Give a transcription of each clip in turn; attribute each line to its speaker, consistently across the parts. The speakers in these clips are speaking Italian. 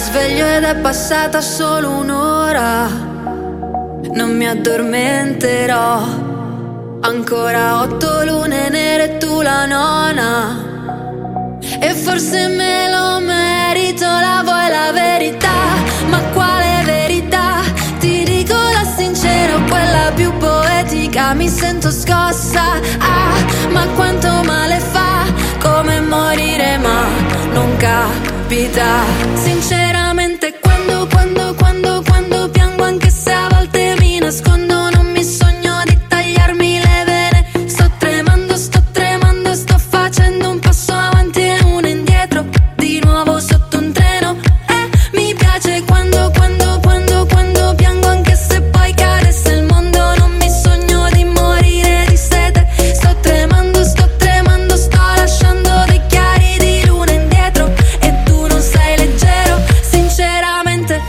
Speaker 1: sveglio ed è passata solo un'ora. Non mi addormenterò. Ancora 8 lune nere e tu la nona. E forse me lo merito, la vuoi la verità? Ma quale verità? Ti dico la sincera o quella più poetica. Mi sento scossa, ma quanto male fa. Come morire ma non capita. Sinceramente quando piango, anche se a volte mi nascondo, non mi sogno di tagliarmi le vene. Sto tremando, sto facendo un passo avanti e uno indietro, di nuovo sotto un treno. Mi piace quando piango, anche se poi cadesse il mondo, non mi sogno di morire di sete. Sto tremando, sto lasciando dei chiari di luna indietro, e tu non sei leggero. Sinceramente,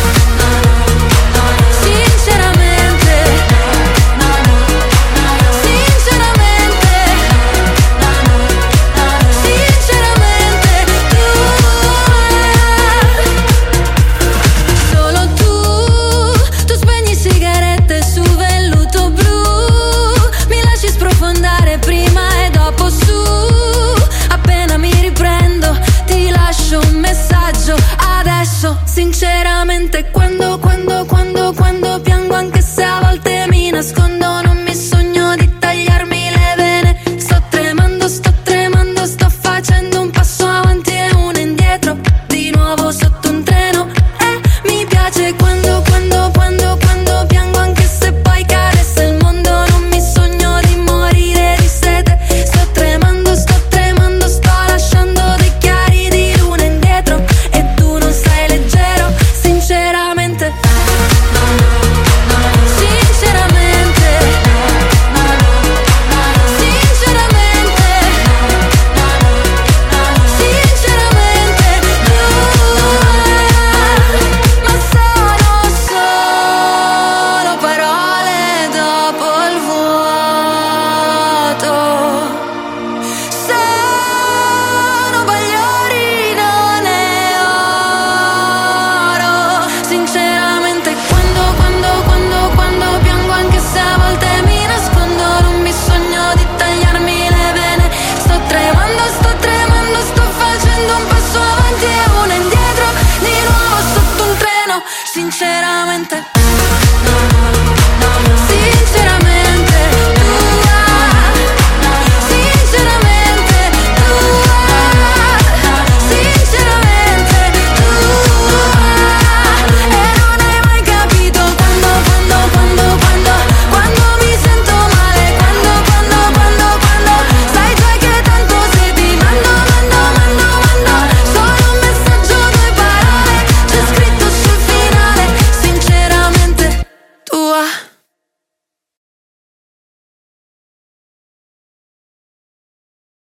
Speaker 1: solo tu spegni sigarette su velluto blu, mi lasci sprofondare prima e dopo su. Appena mi riprendo ti lascio un messaggio adesso. Sinceramente quando piango, anche se a volte mi nascondo, non mi sogno di tagliarmi le vene. Sto tremando, sto facendo un passo avanti e uno indietro, di nuovo sotto un treno. Mi piace quando piango, anche se poi cadesse il mondo, non mi sogno di morire di sete. Sto tremando, sto lasciando dei chiari di luna indietro, e tu non sei leggero. Sinceramente, ma sono solo parole dopo il vuoto. Sono bagliori, non è oro. Sinceramente quando piango, anche se a volte mi nascondo, non mi sogno di tagliarmi le vene. Sto tremando, sto facendo un passo avanti e uno indietro, di nuovo sotto un treno. Sinceramente,